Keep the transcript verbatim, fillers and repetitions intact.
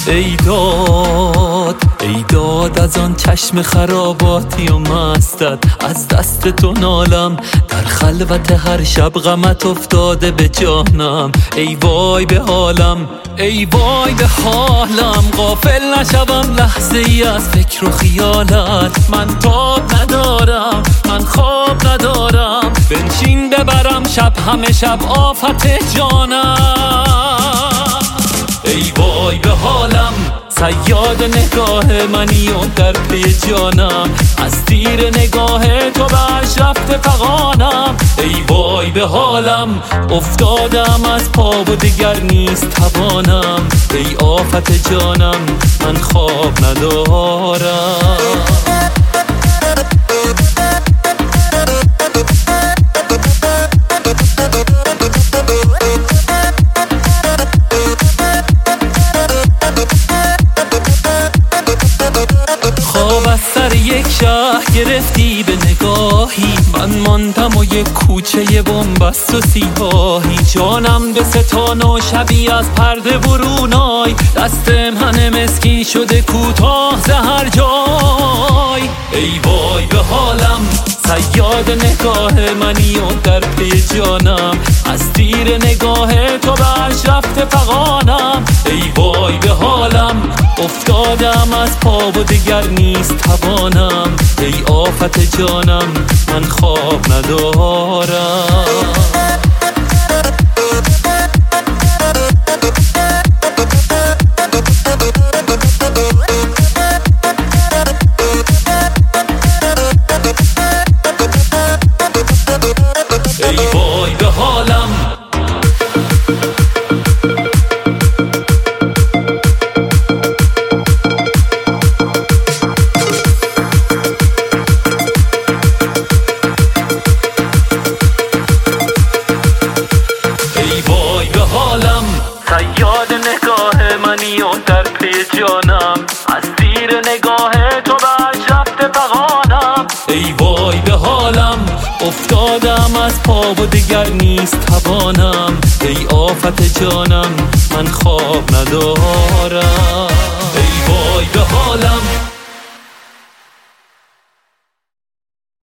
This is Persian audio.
ای داد ای داد از آن چشم خراباتی و مستت، از دست تو نالم در خلوت هر شب، غمت افتاده به جانم. ای وای به حالم ای وای به حالم، غافل نشوم لحظه ای از فکر و خیالت. من تاب ندارم من خواب ندارم، بنشین ببرم شب همه شب آفت جانم. ای وای به حالم صیاد نگاه منی و در پی جانم، از تیر نگاه تو برش رفته فغانم. ای وای به حالم افتادم از پا و دیگر نیست توانم. ای آفت جانم من خواب ندارم. خواب از سر یک شهر گرفتی به نگاهی، من ماندم و یک کوچه بنبست و سیاهی. جانم به ستان و شبی از پرده برونای، دست من مسکین شده کوتاه ز هر جای. ای وای به حالم صیاد نگاه منی و در پی جانم، از تیر نگاه تو برش رفته فغانم. ای وای به حالم افتادم از پا و دیگر نیست توانم. ای آفت جانم من خواب ندارم. ای وای به حالم ای وای به حالم صیاد نگاه منی و در پی جانم، از تیر نگاه تو برش رفته فغانم. ای وای به حالم افتادم از پا و دیگر نیست توانم. ای آفت جانم من خواب ندارم. ای وای به حالم